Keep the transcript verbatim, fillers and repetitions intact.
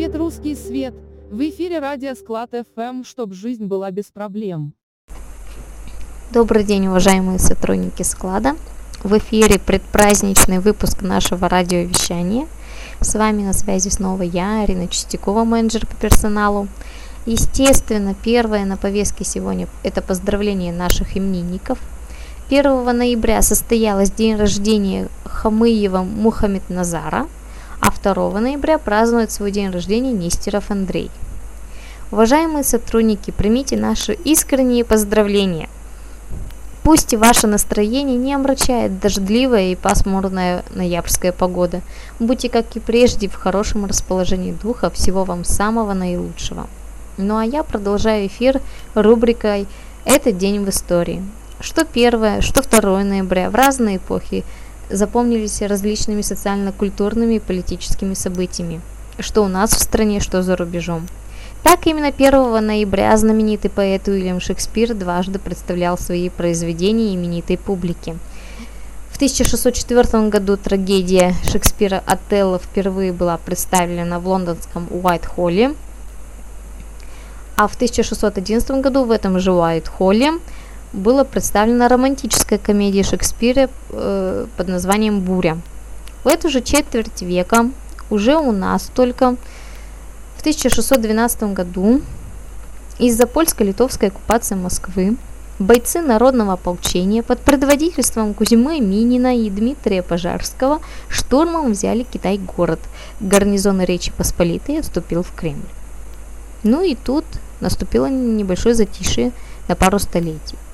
Привет, русский свет! В эфире радио Склад эф эм, чтоб жизнь была без проблем. Добрый день, уважаемые сотрудники склада. В эфире предпраздничный выпуск нашего радиовещания. С вами на связи снова я, Арина Чистякова, менеджер по персоналу. Естественно, первое на повестке сегодня – это поздравление наших именинников. первого ноября состоялось день рождения Хамыева Мухаммед-Назара, а второго ноября празднует свой день рождения Нестеров Андрей. Уважаемые сотрудники, примите наши искренние поздравления. Пусть и ваше настроение не омрачает дождливая и пасмурная ноябрьская погода. Будьте, как и прежде, в хорошем расположении духа. Всего вам самого наилучшего. Ну а я продолжаю эфир рубрикой «Этот день в истории». Что первое, что второе ноября в разные эпохи запомнились различными социально-культурными и политическими событиями. Что у нас в стране, что за рубежом. Так именно первого ноября знаменитый поэт Уильям Шекспир дважды представлял свои произведения именитой публике. В тысяча шестьсот четвёртом году трагедия Шекспира «Отелло» впервые была представлена в лондонском Уайт-Холле, а в тысяча шестьсот одиннадцатом году в этом же Уайт-Холле была представлена романтическая комедия Шекспира э, под названием «Буря». В эту же четверть века уже у нас только в тысяча шестьсот двенадцатом году из-за польско-литовской оккупации Москвы бойцы народного ополчения под предводительством Кузьмы Минина и Дмитрия Пожарского штурмом взяли Китай-город. Гарнизон Речи Посполитой отступил в Кремль. Ну и тут наступило небольшое затишье на пару столетий.